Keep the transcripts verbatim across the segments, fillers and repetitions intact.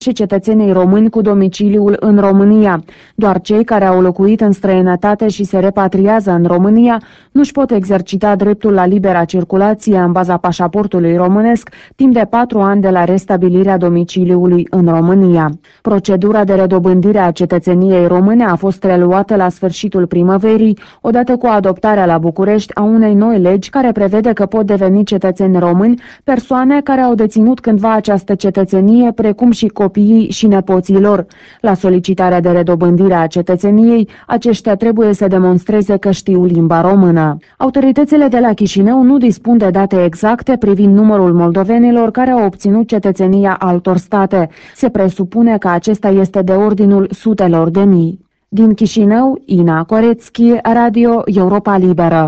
și cetățenii români cu domiciliul în România. Doar cei care au locuit în străinătate și se repatriază în România nu-și pot exercita dreptul la libera circulație în baza pașaportului românesc timp de patru ani de la restabilirea domiciliului în România. Procedura de redobândire a cetățeniei române a fost reluată la sfârșitul primăverii, odată cu adoptarea la București a unei noi legi care prevede că pot deveni cetățeni români persoane care au deținut cândva această cetățenie, precum și copiii și nepoții lor. La solicitarea de redobândire a cetățeniei, aceștia trebuie să demonstreze că știu limba română. Autoritățile de la Chișinău nu dispun de date exacte privind numărul moldovenilor care au obținut cetățenia altor state. Se presupune că acesta este de ordinul sutelor de mii. Din Chișinău, Ina Corețchi, Radio Europa Liberă.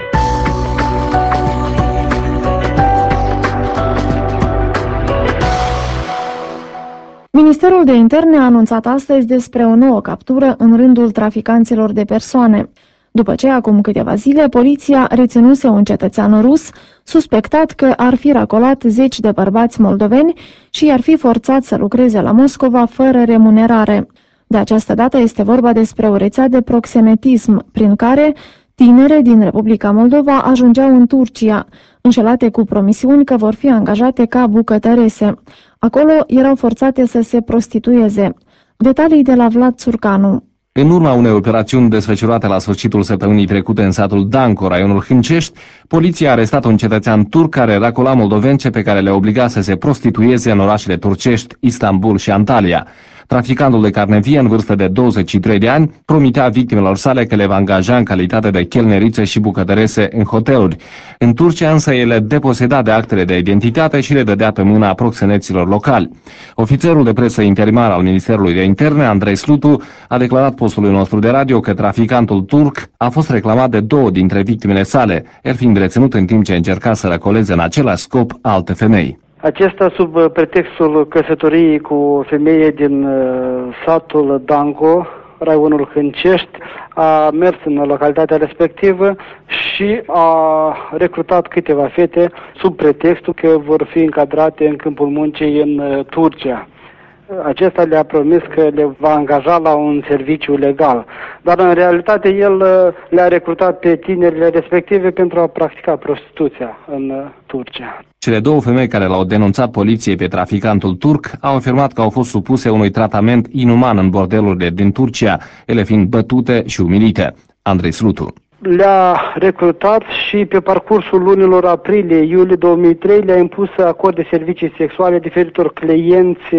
Ministerul de Interne a anunțat astăzi despre o nouă captură în rândul traficanților de persoane. După ce, acum câteva zile, poliția reținuse un cetățean rus suspectat că ar fi racolat zeci de bărbați moldoveni și i-ar fi forțat să lucreze la Moscova fără remunerare. De această dată este vorba despre o rețea de proxenetism, prin care tinere din Republica Moldova ajungeau în Turcia, înșelate cu promisiuni că vor fi angajate ca bucătărese. Acolo erau forțate să se prostitueze. Detalii de la Vlad Țurcanu. În urma unei operațiuni desfășurate la sfârșitul săptămânii trecute în satul Danco, raionul Hâncești, poliția a arestat un cetățean turc care racola moldovence pe care le obliga să se prostitueze în orașele turcești Istanbul și Antalya. Traficantul de carne vie, în vârstă de douăzeci și trei de ani, promitea victimelor sale că le va angaja în calitate de chelnerițe și bucătărese în hoteluri. În Turcia însă ele deposeda de actele de identitate și le dădea pe mâna proxeneților locali. Ofițerul de presă interimar al Ministerului de Interne, Andrei Slutu, a declarat postului nostru de radio că traficantul turc a fost reclamat de două dintre victimele sale, el fiind reținut în timp ce încerca să răcoleze în același scop alte femei. Acesta, sub pretextul căsătoriei cu o femeie din uh, satul Danco, raionul Hâncești, a mers în localitatea respectivă și a recrutat câteva fete sub pretextul că vor fi încadrate în câmpul muncii în uh, Turcia. Acesta le-a promis că le va angaja la un serviciu legal, dar în realitate el le-a recrutat pe tinerile respective pentru a practica prostituția în Turcia. Cele două femei care l-au denunțat poliției pe traficantul turc au afirmat că au fost supuse unui tratament inuman în bordelurile din Turcia, ele fiind bătute și umilite. Andrei Slutu. Le-a recrutat și pe parcursul lunilor aprilie-iulie două mii trei le-a impus să acorde servicii sexuale diferitor clienți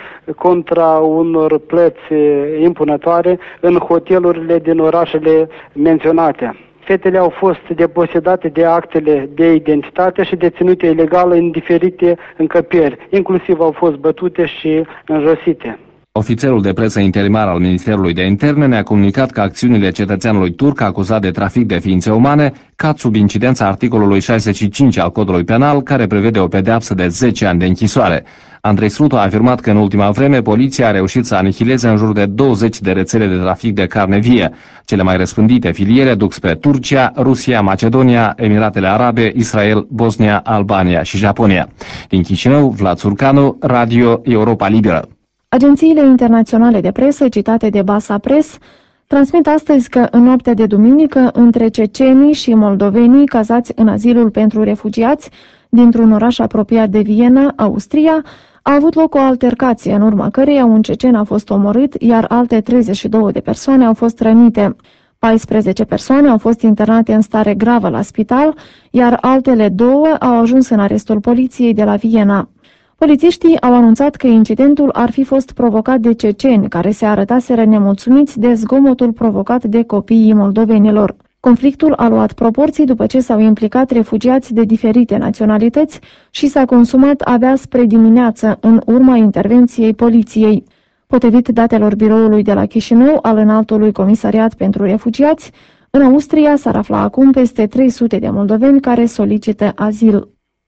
contra unor plăți impunătoare în hotelurile din orașele menționate. Fetele au fost deposedate de actele de identitate și deținute ilegal în diferite încăperi, inclusiv au fost bătute și înjosite. Ofițerul de presă interimar al Ministerului de Interne ne-a comunicat că acțiunile cetățeanului turc acuzat de trafic de ființe umane cad sub incidența articolului șaizeci și cinci al Codului Penal, care prevede o pedeapsă de zece ani de închisoare. Andrei Slutu a afirmat că în ultima vreme poliția a reușit să anihileze în jur de douăzeci de rețele de trafic de carne vie. Cele mai răspândite filiere duc spre Turcia, Rusia, Macedonia, Emiratele Arabe, Israel, Bosnia, Albania și Japonia. Din Chișinău, Vlad Țurcanu, Radio Europa Liberă. Agențiile internaționale de presă, citate de Basa Press, transmit astăzi că în noaptea de duminică, între cecenii și moldovenii cazați în azilul pentru refugiați dintr-un oraș apropiat de Viena, Austria, a avut loc o altercație, în urma căreia un cecen a fost omorât, iar alte treizeci și două de persoane au fost rănite. paisprezece persoane au fost internate în stare gravă la spital, iar altele două au ajuns în arestul poliției de la Viena. Polițiștii au anunțat că incidentul ar fi fost provocat de ceceni, care se arătaseră nemulțumiți de zgomotul provocat de copiii moldovenilor. Conflictul a luat proporții după ce s-au implicat refugiați de diferite naționalități și s-a consumat abia spre dimineață, în urma intervenției poliției. Potrivit datelor biroului de la Chișinău, al Înaltului Comisariat pentru Refugiați, în Austria s-ar afla acum peste trei sute de moldoveni care solicită azil.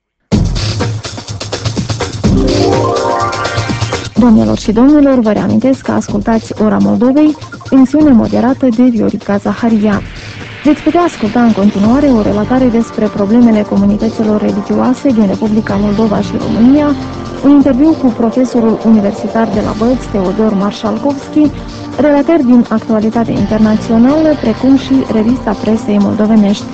Doamnelor și domnilor, vă reamintesc că ascultați Ora Moldovei, emisiune moderată de Viorica Zaharia. Veți putea asculta în continuare o relatare despre problemele comunităților religioase din Republica Moldova și România, un interviu cu profesorul universitar de la Bălți, Teodor Marșalkovski, relatări din actualitate internațională, precum și revista presei moldovenești.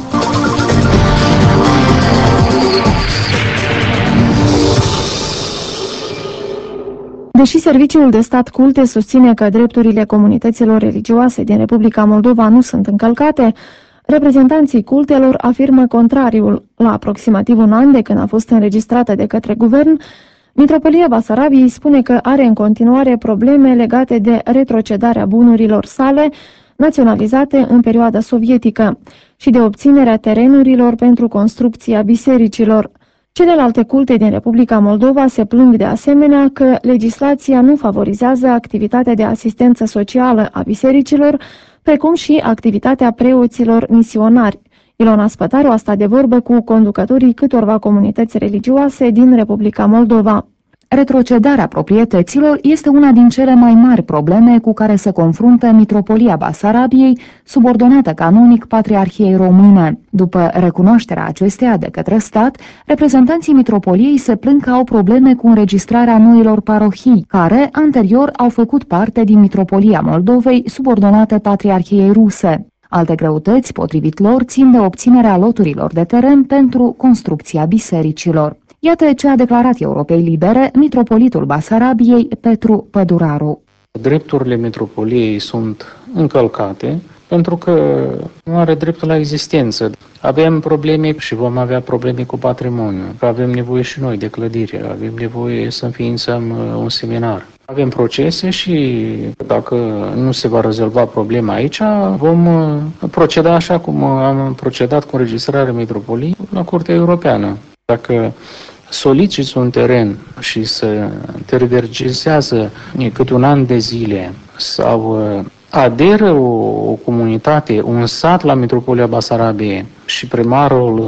Deși Serviciul de Stat Culte susține că drepturile comunităților religioase din Republica Moldova nu sunt încălcate, reprezentanții cultelor afirmă contrariul. La aproximativ un an de când a fost înregistrată de către guvern, Mitropolia Basarabiei spune că are în continuare probleme legate de retrocedarea bunurilor sale naționalizate în perioada sovietică și de obținerea terenurilor pentru construcția bisericilor. Celelalte culte din Republica Moldova se plâng de asemenea că legislația nu favorizează activitatea de asistență socială a bisericilor, precum și activitatea preoților misionari. Ilona Spătaru a stat de vorbă cu conducătorii câtorva comunități religioase din Republica Moldova. Retrocedarea proprietăților este una din cele mai mari probleme cu care se confruntă Mitropolia Basarabiei, subordonată canonic Patriarhiei Române. După recunoașterea acesteia de către stat, reprezentanții Mitropoliei se plâng că au probleme cu înregistrarea noilor parohii, care anterior au făcut parte din Mitropolia Moldovei, subordonată Patriarhiei Ruse. Alte greutăți, potrivit lor, țin de obținerea loturilor de teren pentru construcția bisericilor. Iată ce a declarat Europei Libere mitropolitul Basarabiei, Petru Păduraru. Drepturile mitropoliei sunt încălcate pentru că nu are dreptul la existență. Avem probleme și vom avea probleme cu patrimoniul, că avem nevoie și noi de clădire, avem nevoie să înființăm un seminar. Avem procese și dacă nu se va rezolva problema aici, vom proceda așa cum am procedat cu înregistrarea mitropoliei la Curtea Europeană. Dacă soliciți un teren și se tergiversează câte un an de zile sau aderă o, o comunitate, un sat la Mitropolia Basarabiei și primarul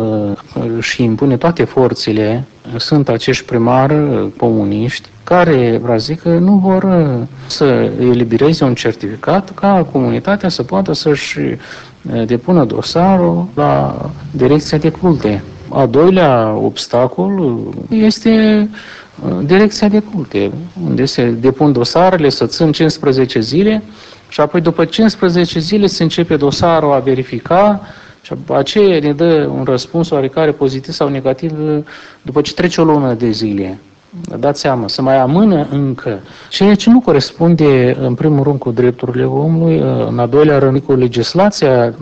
își impune toate forțele, sunt acești primari comuniști care, vă zic, nu vor să elibereze un certificat ca comunitatea să poată să-și depună dosarul la direcția de culte. A doilea obstacol este direcția de culte, unde se depun dosarele, să țin cincisprezece zile și apoi după cincisprezece zile se începe dosarul a verifica și aceea ne dă un răspuns oarecare pozitiv sau negativ după ce trece o lună de zile. Dați seama, să mai amână încă, ceea ce nu corespunde în primul rând cu drepturile omului, în al doilea rând cu legislația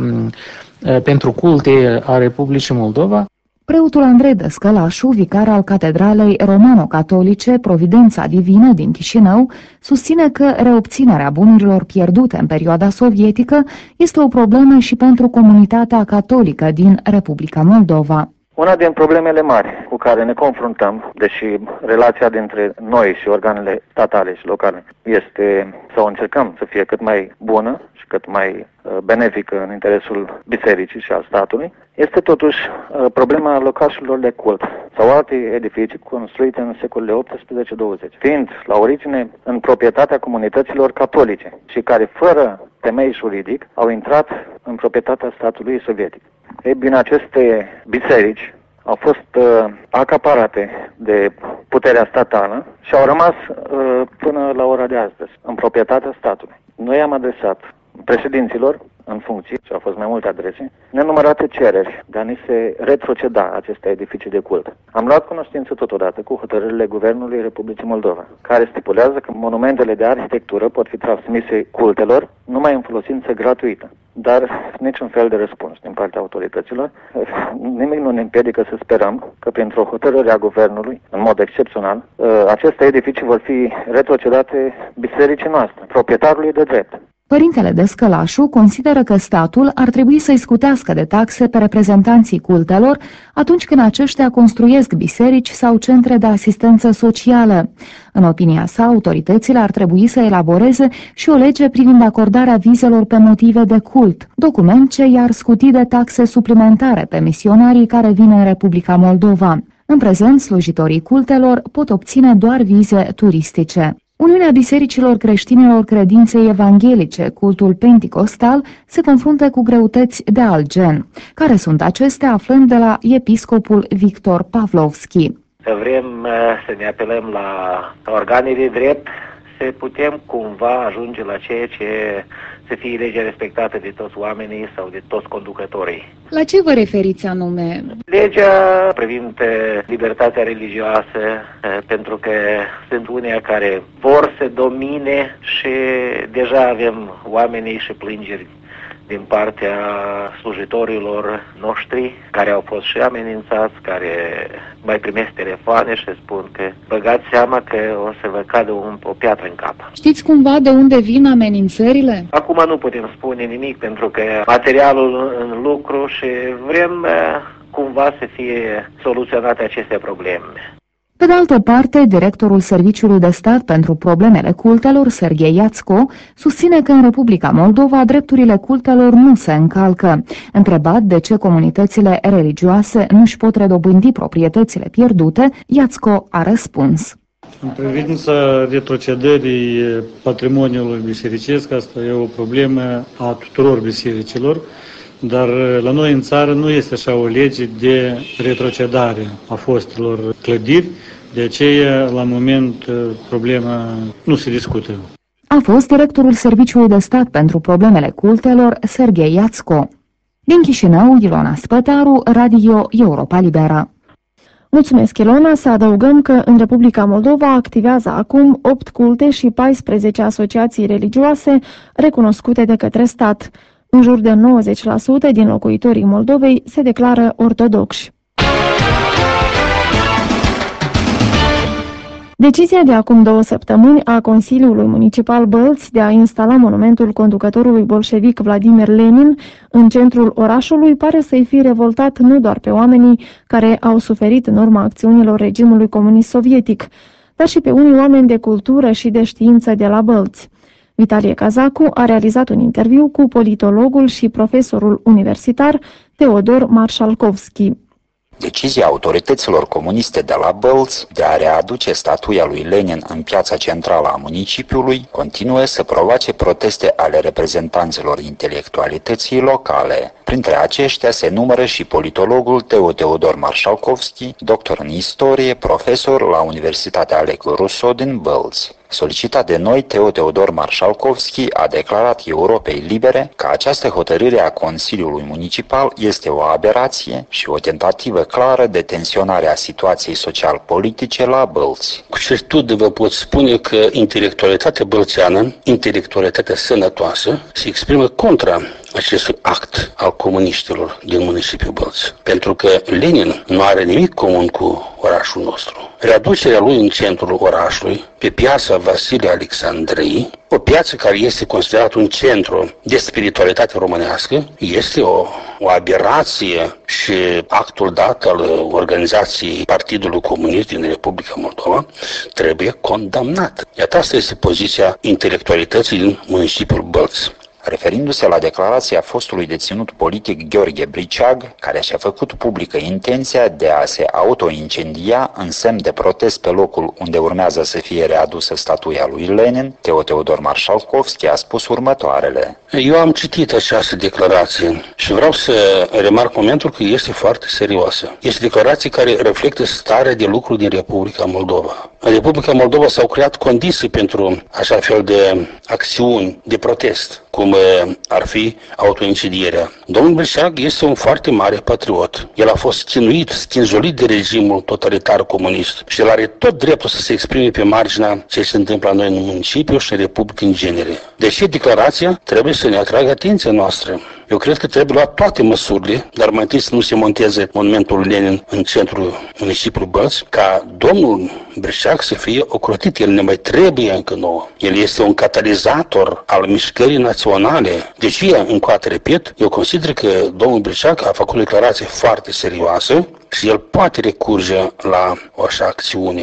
pentru culte a Republicii Moldova. Preotul Andrei Dăscălașu, vicar al Catedralei Romano-Catolice Providența Divină din Chișinău, susține că reobținerea bunurilor pierdute în perioada sovietică este o problemă și pentru comunitatea catolică din Republica Moldova. Una din problemele mari cu care ne confruntăm, deși relația dintre noi și organele statale și locale este să o încercăm să fie cât mai bună și cât mai benefică în interesul bisericii și al statului, este totuși problema locașurilor de cult sau alte edificii construite în secolele optsprezece douăzeci, fiind la origine în proprietatea comunităților catolice și care, fără temei juridic, au intrat în proprietatea statului sovietic. Ei bine, aceste biserici au fost uh, acaparate de puterea statală și au rămas uh, până la ora de astăzi în proprietatea statului. Noi am adresat președinților în funcție, și au fost mai multe adrese, nenumărate cereri de a ni se retroceda aceste edificii de cult. Am luat cunoștință totodată cu hotărârile Guvernului Republicii Moldova, care stipulează că monumentele de arhitectură pot fi transmise cultelor numai în folosință gratuită, dar niciun fel de răspuns din partea autorităților. Nimic nu ne împiedică să sperăm că printr-o hotărâre a Guvernului, în mod excepțional, aceste edificii vor fi retrocedate bisericii noastre, proprietarului de drept. Părintele Dăscălașu consideră că statul ar trebui să-i scutească de taxe pe reprezentanții cultelor atunci când aceștia construiesc biserici sau centre de asistență socială. În opinia sa, autoritățile ar trebui să elaboreze și o lege privind acordarea vizelor pe motive de cult, document ce i-ar scuti de taxe suplimentare pe misionarii care vin în Republica Moldova. În prezent, slujitorii cultelor pot obține doar vize turistice. Uniunea Bisericilor Creștinilor Credinței Evanghelice, cultul penticostal, se confruntă cu greutăți de alt gen. Care sunt acestea, aflăm de la episcopul Victor Pavlovski. Să vrem să ne apelăm la organele de drept, să putem cumva ajunge la ceea ce să fie legea respectată de toți oamenii sau de toți conducătorii. La ce vă referiți anume? Legea privind libertatea religioasă, pentru că sunt unii care vor să domine și deja avem oamenii și plângeri din partea slujitorilor noștri, care au fost și amenințați, care mai primesc telefoane și spun că băgați seama că o să vă cadă un, o piatră în cap. Știți cumva de unde vin amenințările? Acum nu putem spune nimic pentru că materialul în lucru și vrem cumva să fie soluționate aceste probleme. Pe de altă parte, directorul Serviciului de Stat pentru Problemele Cultelor, Serghei Iațco, susține că în Republica Moldova drepturile cultelor nu se încalcă. Întrebat de ce comunitățile religioase nu își pot redobândi proprietățile pierdute, Iațco a răspuns. În privința retrocedării patrimoniului bisericesc, asta e o problemă a tuturor bisericilor, dar la noi în țară nu este așa o lege de retrocedare a fostelor clădiri, de aceea, la moment, problema nu se discută. A fost directorul Serviciului de Stat pentru Problemele Cultelor, Serghei Iațco. Din Chișinău, Ilona Spătaru, Radio Europa Liberă. Mulțumesc, Ilona. Să adăugăm că în Republica Moldova activează acum opt culte și paisprezece asociații religioase recunoscute de către stat. În jur de nouăzeci la sută din locuitorii Moldovei se declară ortodoxi. Decizia de acum două săptămâni a Consiliului Municipal Bălți de a instala monumentul conducătorului bolșevic Vladimir Lenin în centrul orașului pare să-i fi revoltat nu doar pe oamenii care au suferit în urma acțiunilor regimului comunist sovietic, dar și pe unii oameni de cultură și de știință de la Bălți. Vitalie Cazacu a realizat un interviu cu politologul și profesorul universitar Teodor Marșalkovski. Decizia autorităților comuniste de la Bălți de a readuce statuia lui Lenin în piața centrală a municipiului continuă să provoace proteste ale reprezentanților intelectualității locale. Printre aceștia se numără și politologul Teo Teodor Marșalkovski, doctor în istorie, profesor la Universitatea Oleg Rousseau din Bălți. Solicitat de noi, Teo Teodor Marșalkovski a declarat Europei Libere că această hotărâre a Consiliului Municipal este o aberație și o tentativă clară de tensionare a situației social-politice la Bălți. Cu certitudine vă pot spune că intelectualitatea bălțeană, intelectualitatea sănătoasă, se exprimă contra acestui act al comuniștilor din municipiul Bălți. Pentru că Lenin nu are nimic comun cu orașul nostru. Readucerea lui în centrul orașului, pe piața Vasile Alexandrei, o piață care este considerată un centru de spiritualitate românească, este o, o aberație și actul dat al organizației Partidului Comunist din Republica Moldova trebuie condamnat. Iată, asta este poziția intelectualității din municipiul Bălți. Referindu-se la declarația fostului deținut politic Gheorghe Briceag, care și-a făcut publică intenția de a se autoincendia în semn de protest pe locul unde urmează să fie readusă statuia lui Lenin, Teo Teodor Marșalkovski a spus următoarele. Eu am citit această declarație și vreau să remarc momentul că este foarte serioasă. Este o declarație care reflectă starea de lucru din Republica Moldova. În Republica Moldova s-au creat condiții pentru așa fel de acțiuni de protest, cum ar fi autoincidierea. Domnul Briceag este un foarte mare patriot. El a fost chinuit, schinzolit de regimul totalitar comunist și el are tot dreptul să se exprime pe marginea ce se întâmplă la noi în municipiu și în Republică în genere. Deși declarația trebuie să ne atragă atenția noastră. Eu cred că trebuie luat toate măsurile, dar mai întâi să nu se monteze monumentul Lenin în centrul municipiului Bălți, ca domnul Briceag să fie ocrotit. El ne mai trebuie încă nouă. El este un catalizator al mișcării naționale. Deci, încă o repet, eu consider că domnul Briceag a făcut o declarație foarte serioasă și el poate recurge la o așa acțiune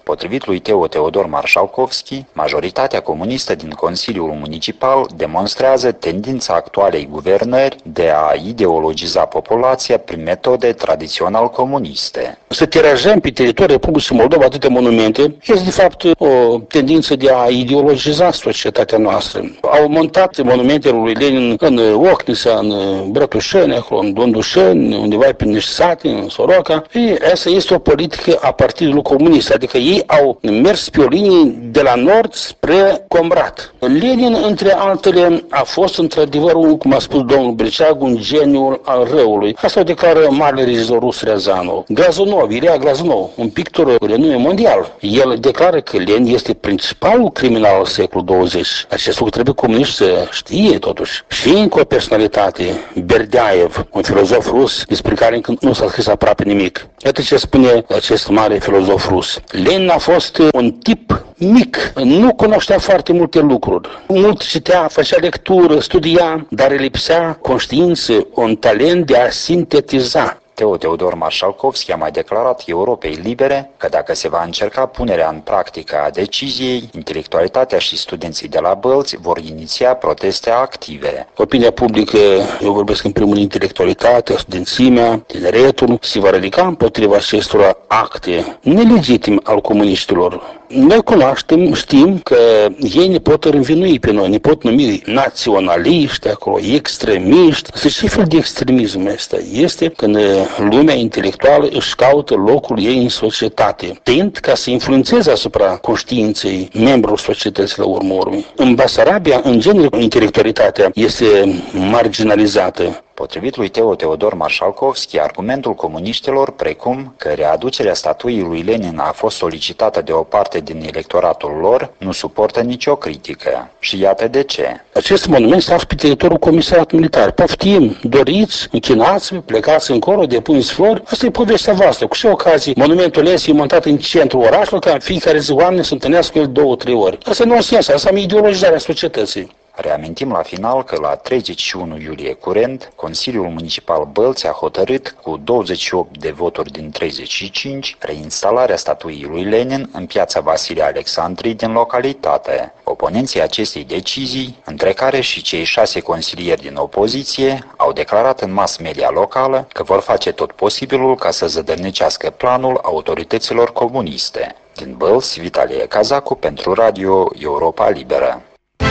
Potrivit lui Teo Teodor Marșalkovski, majoritatea comunistă din Consiliul Municipal demonstrează tendința actualei guvernări de a ideologiza populația prin metode tradițional comuniste. Să tirajăm pe teritoriul Republicii Moldova atâtea monumente este de fapt o tendință de a ideologiza societatea noastră. Au montat monumentele lui Lenin în Ochnisa, în Brătușeni, acolo în Dondușeni, undeva pe niște sate, în Soroca. Și asta este o politică a Partidului Comunist, adică ei au mers pe o linie de la nord spre Comrat. Lenin, între altele, a fost într-adevăr, cum a spus domnul Briceag, un geniu al răului. Asta o declară marele regizor rus Riazanov. Glazunov, Ilia Glazunov, un pictor cu renume mondial. El declară că Lenin este principalul criminal al secolului douăzeci. Acest lucru trebuie comuniști să știe totuși. Și încă o personalitate, Berdiaev, un filozof rus despre care încă nu s-a scris aproape nimic. Iată ce spune acest mare filozof rus. Lenin a fost un tip mic, nu cunoștea foarte multe lucruri. Mult citea, făcea lectură, studia, dar îi lipsea conștiință, un talent de a sintetiza. Teo Teodor Marșalkovski a mai declarat Europei Libere că dacă se va încerca punerea în practică a deciziei, intelectualitatea și studenții de la Bălți vor iniția proteste active. Opinia publică, eu vorbesc în primul rând intelectualitatea, studențimea, tineretul, se va ridica împotriva acestor acte nelegitime al comuniștilor. Noi cunoaștem, știm că ei ne pot învinui pe noi, ne pot numi naționaliști, acolo, extremiști. Să ce fel de extremism ăsta este când lumea intelectuală își caută locul ei în societate, tind ca să influențeze asupra conștiinței membrilor societății la urmă urmei. În Basarabia, în genere, intelectualitatea este marginalizată. Potrivit lui Teo Teodor Marșalkovski, argumentul comuniștilor, precum că readucerea statuii lui Lenin a fost solicitată de o parte din electoratul lor, nu suportă nicio critică. Și iată de ce. Acest monument s-a pe teritoriul Comisariat Militar. Poftim, doriți, închinați-vă, plecați încolo, depuneți flori. Asta e povestea voastră. Cu ce ocazii monumentul este montat în centrul orașului, ca în fiecare zi oameni să întâlnească el două, trei ori. Asta nu e sens, asta e ideologizarea societății. Reamintim la final că la treizeci și unu iulie curent, Consiliul Municipal Bălți a hotărât cu douăzeci și opt de voturi din treizeci și cinci reinstalarea statuii lui Lenin în piața Vasile Alexandrii din localitate. Oponenții acestei decizii, între care și cei șase consilieri din opoziție, au declarat în mass media locală că vor face tot posibilul ca să zădărnicească planul autorităților comuniste. Din Bălți, Vitalie Cazacu pentru Radio Europa Liberă.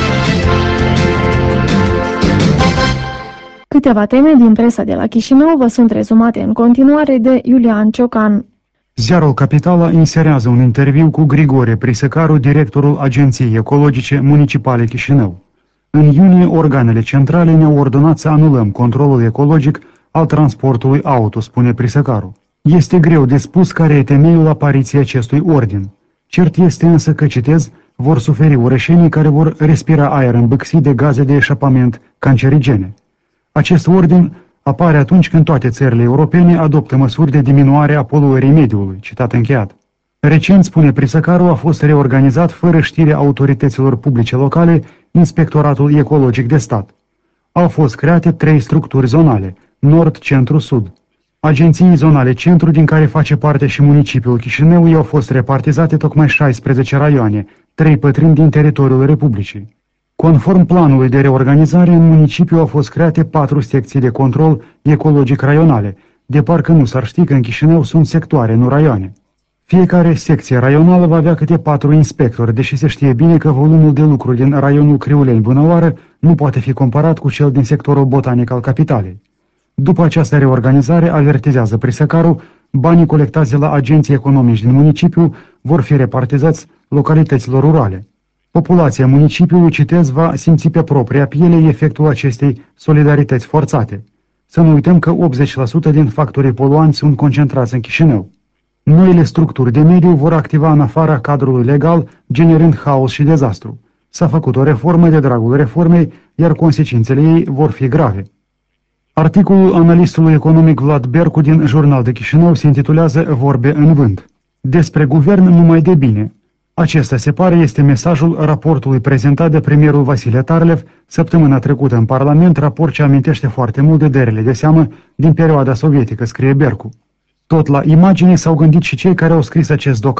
Câteva teme din presa de la Chișinău vă sunt rezumate în continuare de Iulian Ciocan. Ziarul Capitala inserează un interviu cu Grigore Prisăcaru, directorul Agenției Ecologice Municipale Chișinău. În iunie, organele centrale ne-au ordonat să anulăm controlul ecologic al transportului auto, spune Prisăcaru. Este greu de spus care e temeiul apariției acestui ordin. Cert este însă că, citez, vor suferi orășenii care vor respira aer îmbâxit de gaze de eșapament cancerigene. Acest ordin apare atunci când toate țările europene adoptă măsuri de diminuare a poluării mediului, citat încheiat. Recent, spune Prisăcaru, a fost reorganizat fără știrea autorităților publice locale Inspectoratul Ecologic de Stat. Au fost create trei structuri zonale, nord, centru, sud. Agenții zonale centru, din care face parte și municipiul Chișinău, i-au fost repartizate tocmai șaisprezece raioane, trei pătrimi din teritoriul Republicii. Conform planului de reorganizare, în municipiu au fost create patru secții de control ecologic raionale, de parcă nu s-ar ști că în Chișinău sunt sectoare, nu raioane. Fiecare secție raională va avea câte patru inspectori, deși se știe bine că volumul de lucru din raionul Criuleni-Bunăoară nu poate fi comparat cu cel din sectorul botanic al capitalei. După această reorganizare, avertizează Prisăcaru, banii colectați de la agenții economici din municipiu vor fi repartizați localităților rurale. Populația municipiului, citez, va simți pe propria piele efectul acestei solidarități forțate. Să nu uităm că optzeci la sută din factorii poluanți sunt concentrați în Chișinău. Noile structuri de mediu vor activa în afara cadrului legal, generând haos și dezastru. S-a făcut o reformă de dragul reformei, iar consecințele ei vor fi grave. Articolul analistului economic Vlad Bercu din Jurnal de Chișinău se intitulează Vorbe în vânt. Despre guvern numai de bine. Acesta, se pare, este mesajul raportului prezentat de premierul Vasile Tarlev săptămâna trecută în Parlament, raport ce amintește foarte mult de derele de seamă din perioada sovietică, scrie Bercu. Tot la imagine s-au gândit și cei care au scris acest doclad,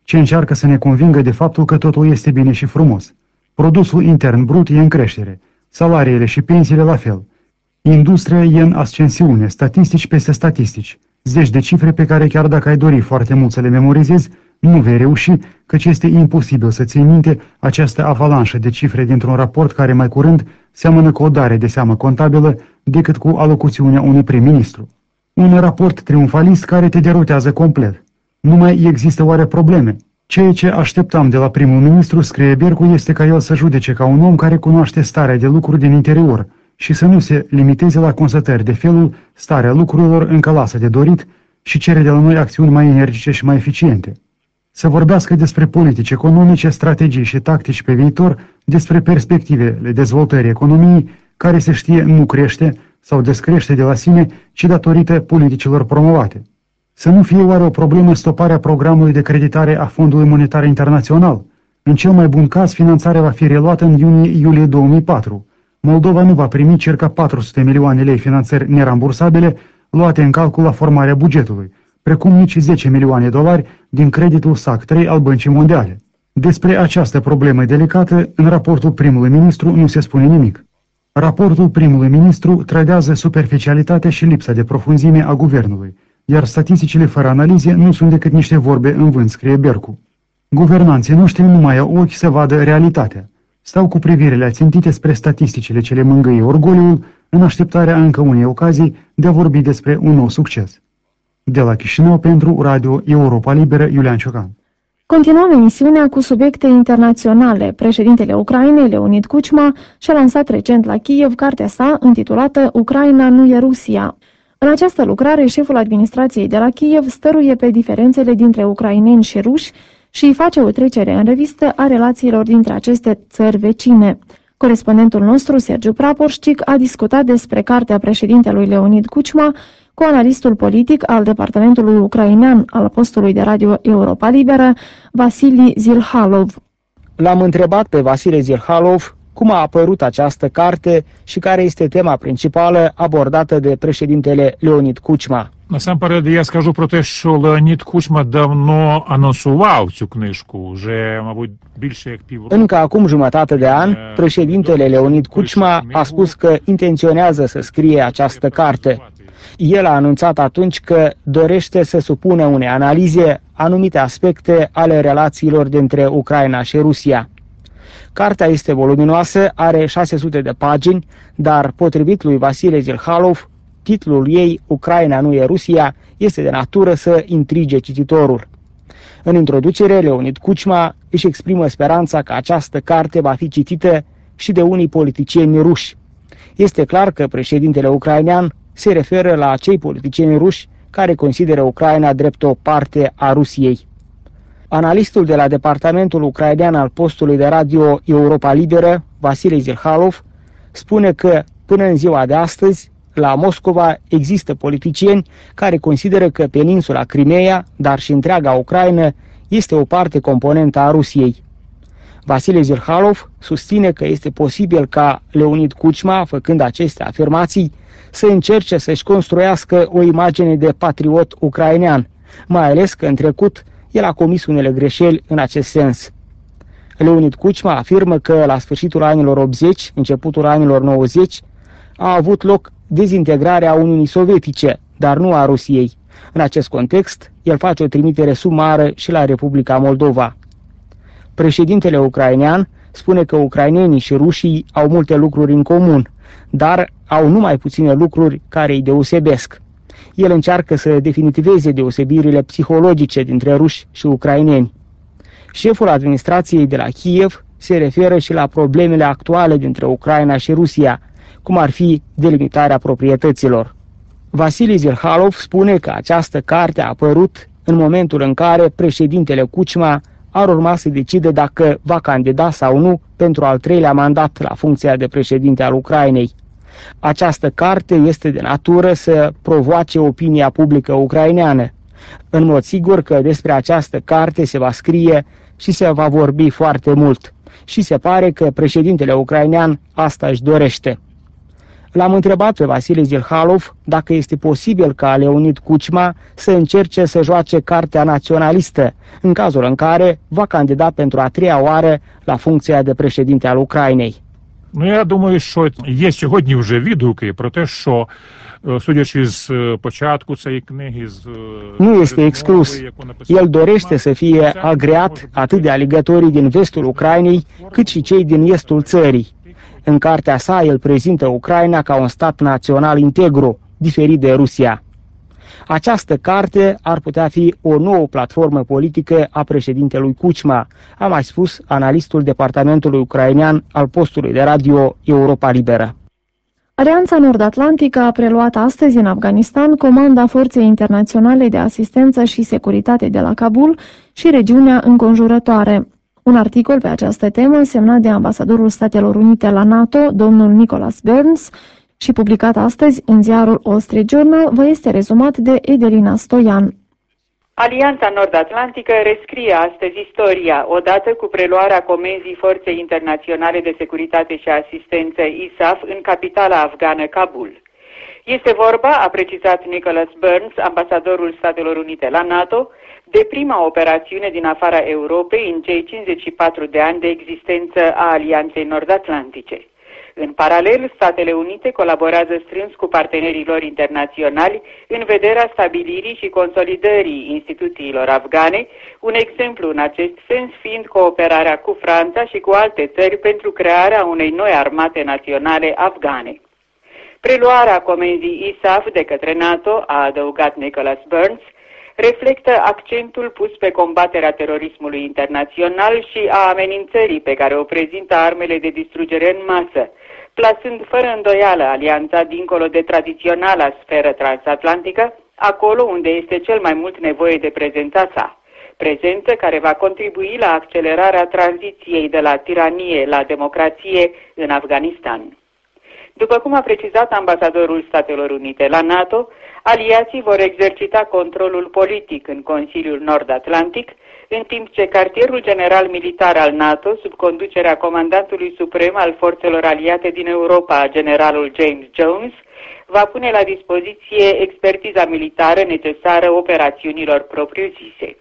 ce încearcă să ne convingă de faptul că totul este bine și frumos. Produsul intern brut e în creștere, salariile și pensiile la fel. Industria e în ascensiune, statistici peste statistici, zeci de cifre pe care chiar dacă ai dori foarte mult să le memorizezi, nu vei reuși, căci este imposibil să ții minte această avalanșă de cifre dintr-un raport care mai curând seamănă cu o dare de seamă contabilă decât cu alocuțiunea unui prim-ministru. Un raport triumfalist care te derutează complet. Nu mai există oare probleme? Ceea ce așteptam de la primul ministru, scrie Bercu, este ca el să judece ca un om care cunoaște starea de lucruri din interior și să nu se limiteze la constatări de felul starea lucrurilor încă lasă de dorit și cere de la noi acțiuni mai energice și mai eficiente. Să vorbească despre politici economice, strategii și tactici pe viitor, despre perspectivele dezvoltării economiei, care se știe nu crește sau descrește de la sine, ci datorită politicilor promovate. Să nu fie oare o problemă stoparea programului de creditare a Fondului Monetar Internațional? În cel mai bun caz, finanțarea va fi reluată în iunie-iulie două mii patru. Moldova nu va primi circa patru sute milioane lei finanțări nerambursabile luate în calcul la formarea bugetului, precum nici zece milioane dolari din creditul S A C trei al Băncii Mondiale. Despre această problemă delicată, în raportul primului ministru nu se spune nimic. Raportul primului ministru trădează superficialitatea și lipsa de profunzime a guvernului, iar statisticile fără analize nu sunt decât niște vorbe în vânt, scrie Bercu. Guvernanții noștri nu mai au ochi să vadă realitatea. Stau cu privirile ațintite spre statisticile ce le mângâie orgoliul, în așteptarea încă unei ocazii de a vorbi despre un nou succes. De la Chișinău pentru Radio Europa Liberă, Iulian Ciocan. Continuăm emisiunea cu subiecte internaționale. Președintele Ucrainei, Leonid Kuchma, și-a lansat recent la Kiev cartea sa intitulată Ucraina nu e Rusia. În această lucrare, șeful administrației de la Kiev stăruie pe diferențele dintre ucraineni și ruși și îi face o trecere în revistă a relațiilor dintre aceste țări vecine. Corespondentul nostru, Sergiu Praporșcic, a discutat despre cartea președintelui Leonid Kuchma cu analistul politic al departamentului ucrainean al postului de radio Europa Liberă, Vasili Zilhalov. L-am întrebat pe Vasile Zilhalov cum a apărut această carte și care este tema principală abordată de președintele Leonid Kuchma. Насамперед, я скажу про те, що Леонід Кучма давно анонсував цю книжку, вже, мабуть, більше як півроку. Încă acum jumătate de an, președintele Leonid Kuchma a spus că intenționează să scrie această carte. El a anunțat atunci că dorește să supună unei analize anumite aspecte ale relațiilor dintre Ucraina și Rusia. Cartea este voluminoasă, are șase sute de pagini, dar potrivit lui Vasile Zilhalov, titlul ei, Ucraina nu e Rusia, este de natură să intrige cititorul. În introducere, Leonid Kuchma își exprimă speranța că această carte va fi citită și de unii politicieni ruși. Este clar că președintele ucrainean se referă la acei politicieni ruși care consideră Ucraina drept o parte a Rusiei. Analistul de la departamentul ucrainean al postului de radio Europa Liberă, Vasile Zilhalov, spune că până în ziua de astăzi, la Moscova există politicieni care consideră că peninsula Crimeea, dar și întreaga Ucraina, este o parte componentă a Rusiei. Vasile Zilhalov susține că este posibil ca Leonid Kuchma, făcând aceste afirmații, să încerce să-și construiască o imagine de patriot ucrainean, mai ales că în trecut el a comis unele greșeli în acest sens. Leonid Kuchma afirmă că la sfârșitul anilor optzeci, începutul anilor nouăzeci, a avut loc dezintegrarea Uniunii Sovietice, dar nu a Rusiei. În acest context, el face o trimitere sumară și la Republica Moldova. Președintele ucrainean spune că ucrainenii și rușii au multe lucruri în comun, dar au numai puține lucruri care îi deosebesc. El încearcă să definitiveze deosebirile psihologice dintre ruși și ucraineni. Șeful administrației de la Kiev se referă și la problemele actuale dintre Ucraina și Rusia, cum ar fi delimitarea proprietăților. Vasile Zilhalov spune că această carte a apărut în momentul în care președintele Kuchma ar urma să decide dacă va candida sau nu pentru al treilea mandat la funcția de președinte al Ucrainei. Această carte este de natură să provoace opinia publică ucraineană. În mod sigur că despre această carte se va scrie și se va vorbi foarte mult. Și se pare că președintele ucrainean asta își dorește. L-am întrebat pe Vasile Zilhalov dacă este posibil ca Leonid Kuchma să încerce să joace cartea naționalistă, în cazul în care va candida pentru a treia oară la funcția de președinte al Ucrainei. Ну, я думаю, що є сьогодні вже відгуки про те, що, судячи з початку цієї книги, з... Nu este exclus. El dorește să fie agreat atât de alegătorii din vestul Ucrainei, cât și cei din estul țării. În cartea sa, el prezintă Ucraina ca un stat național integru, diferit de Rusia. Această carte ar putea fi o nouă platformă politică a președintelui Kuchma, a mai spus analistul departamentului ucrainean al postului de radio Europa Liberă. Alianța Nord-Atlantică a preluat astăzi în Afganistan comanda Forței Internaționale de Asistență și Securitate de la Kabul și regiunea înconjurătoare. Un articol pe această temă, semnat de ambasadorul Statelor Unite la NATO, domnul Nicholas Burns, și publicat astăzi în ziarul Wall Street Journal, vă este rezumat de Edelina Stoian. Alianța Nord-Atlantică rescrie astăzi istoria, odată cu preluarea comenzii Forței Internaționale de Securitate și Asistență I S A F în capitala afgană Kabul. Este vorba, a precizat Nicholas Burns, ambasadorul Statelor Unite la NATO, de prima operațiune din afara Europei în cei cincizeci și patru de ani de existență a Alianței Nord-Atlantice. În paralel, Statele Unite colaborează strâns cu partenerii lor internaționali în vederea stabilirii și consolidării instituțiilor afgane, un exemplu în acest sens fiind cooperarea cu Franța și cu alte țări pentru crearea unei noi armate naționale afgane. Preluarea comenzii I S A F de către NATO, a adăugat Nicholas Burns, reflectă accentul pus pe combaterea terorismului internațional și a amenințării pe care o prezintă armele de distrugere în masă, plasând fără îndoială alianța dincolo de tradiționala sferă transatlantică, acolo unde este cel mai mult nevoie de prezența sa, prezență care va contribui la accelerarea tranziției de la tiranie la democrație în Afganistan. După cum a precizat ambasadorul Statelor Unite la NATO, aliații vor exercita controlul politic în Consiliul Nord-Atlantic, în timp ce cartierul general militar al NATO, sub conducerea comandantului suprem al forțelor aliate din Europa, generalul James Jones, va pune la dispoziție expertiza militară necesară operațiunilor propriu-zise.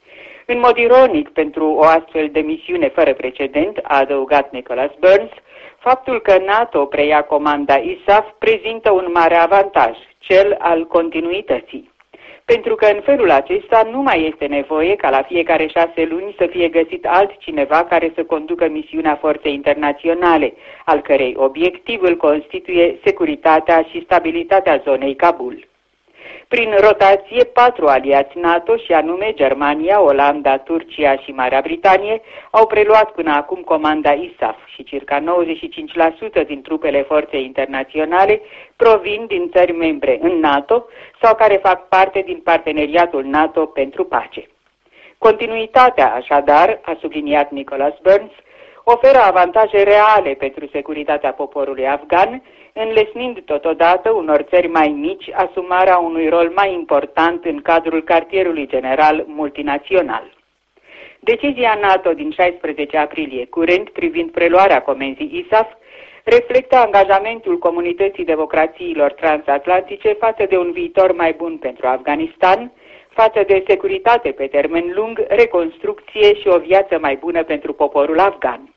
În mod ironic, pentru o astfel de misiune fără precedent, a adăugat Nicholas Burns, faptul că NATO preia comanda I S A F prezintă un mare avantaj, cel al continuității. Pentru că în felul acesta nu mai este nevoie ca la fiecare șase luni să fie găsit altcineva care să conducă misiunea forței internaționale, al cărei obiectiv îl constituie securitatea și stabilitatea zonei Kabul. Prin rotație, patru aliați NATO, și anume Germania, Olanda, Turcia și Marea Britanie, au preluat până acum comanda I S A F și circa nouăzeci și cinci la sută din trupele forței internaționale provin din țări membre în NATO sau care fac parte din parteneriatul NATO pentru pace. Continuitatea, așadar, a subliniat Nicholas Burns, oferă avantaje reale pentru securitatea poporului afgan, înlesnind totodată unor țări mai mici asumarea unui rol mai important în cadrul cartierului general multinațional. Decizia NATO din șaisprezece aprilie curent privind preluarea comenzii I S A F reflectă angajamentul comunității democrațiilor transatlantice față de un viitor mai bun pentru Afganistan, față de securitate pe termen lung, reconstrucție și o viață mai bună pentru poporul afgan.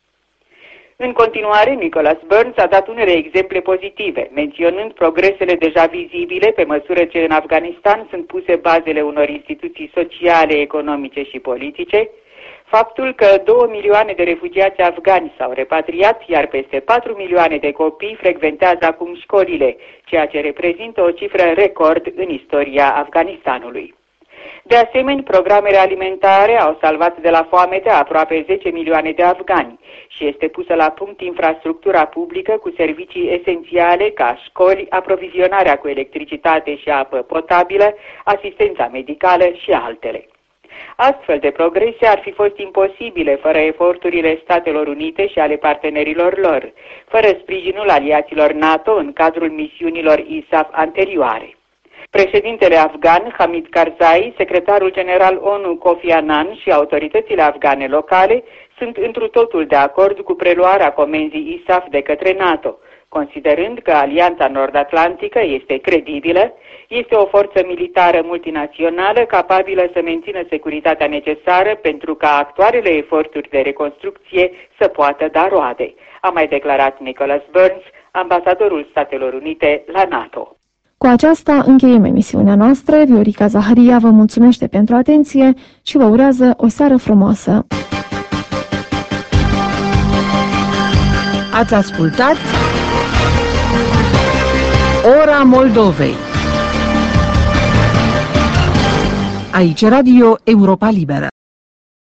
În continuare, Nicholas Burns a dat unele exemple pozitive, menționând progresele deja vizibile pe măsură ce în Afganistan sunt puse bazele unor instituții sociale, economice și politice, faptul că două milioane de refugiați afgani s-au repatriat, iar peste patru milioane de copii frecventează acum școlile, ceea ce reprezintă o cifră record în istoria Afganistanului. De asemenea, programele alimentare au salvat de la foamete aproape zece milioane de afgani și este pusă la punct infrastructura publică cu servicii esențiale ca școli, aprovizionarea cu electricitate și apă potabilă, asistența medicală și altele. Astfel de progrese ar fi fost imposibile fără eforturile Statelor Unite și ale partenerilor lor, fără sprijinul aliaților NATO în cadrul misiunilor I S A F anterioare. Președintele afgan, Hamid Karzai, secretarul general ONU Kofi Annan și autoritățile afgane locale sunt întru totul de acord cu preluarea comenzii I S A F de către NATO, considerând că Alianța Nord-Atlantică este credibilă, este o forță militară multinațională capabilă să mențină securitatea necesară pentru ca actualele eforturi de reconstrucție să poată da roade, a mai declarat Nicholas Burns, ambasadorul Statelor Unite la NATO. Cu aceasta încheiem emisiunea noastră. Viorica Zaharia vă mulțumește pentru atenție și vă urează o seară frumoasă. Ați ascultat Ora Moldovei. Aici Radio Europa Liberă.